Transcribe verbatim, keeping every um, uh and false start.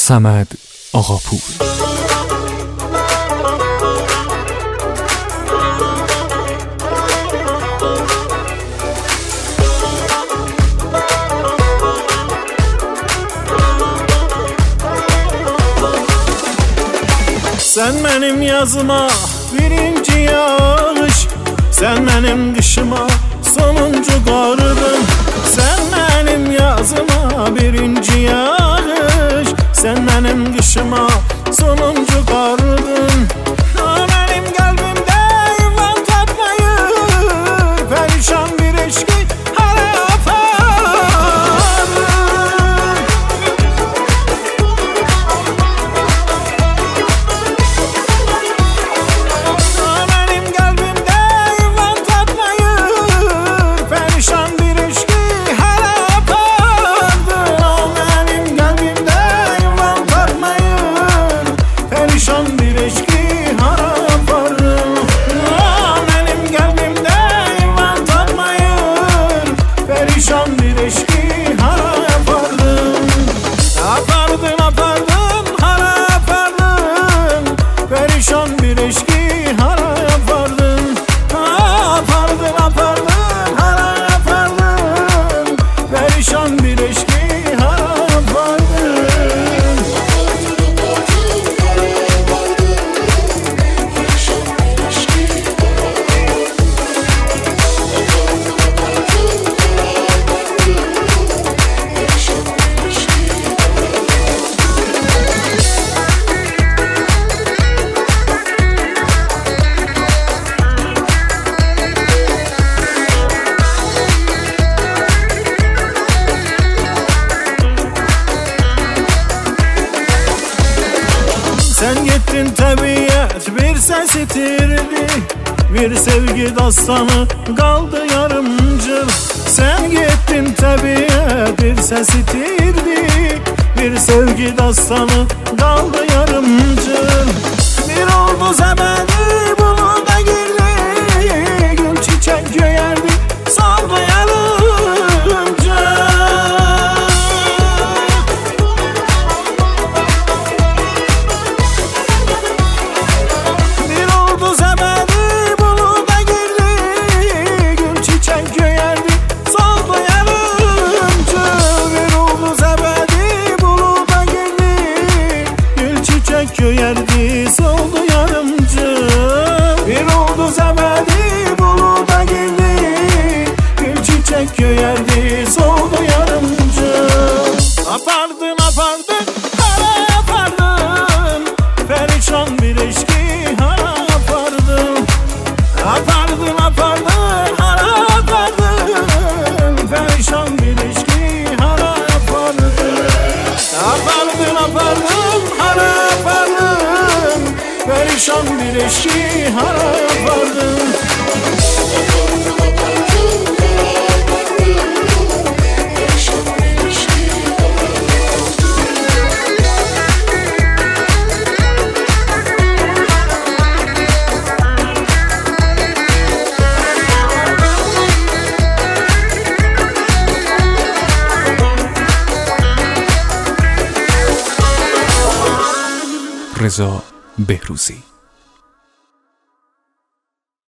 صمد آقاپور. Sen benim yazıma birinci yağış, sen benim kışıma sonuncu kardın. Sen benim yazıma birinci yağış, sen benim kışıma sonuncu kardın. Benim kalbimde yuvan tatmayır, perişan bir eşki harap ağrır. Benim kalbimde yuvan tatmayır, perişan bir eşki harap ağrır. Benim kalbimde yuvan tatmayır, perişan bir eşki harap ağrır. Benim kalbimde yuvan tatmayır, perişan bir eşki harap ağrır. Apardın apardın harap ağrır, perişan bir eşki harap ağrır. Apardın apardın harap ağrır, perişan bir eşki harap ağrır. Sen gittin tabiat bir ses itirdi, bir sevgi dastanı kaldı yarımcıl. Sen gittin tabiat bir ses itirdi, bir sevgi dastanı kaldı yarımcıl. Bir oldu zemeni buluda girdi, gül çiçek göğerdi saldı yarımcıl. Köyerdi soldu yarımcı, bir oldu zebedi buluda girdi, gül çiçek köyerdi soldu yarımcı. Apardın apardın hara yapardın, perişan bir eşki hara yapardın. Apardın apardın hara yapardın, perişan bir eşki hara yapardın. Apardın apardın hara yapardın, perişan bir eşki hara yapardın. رضا بهروزی.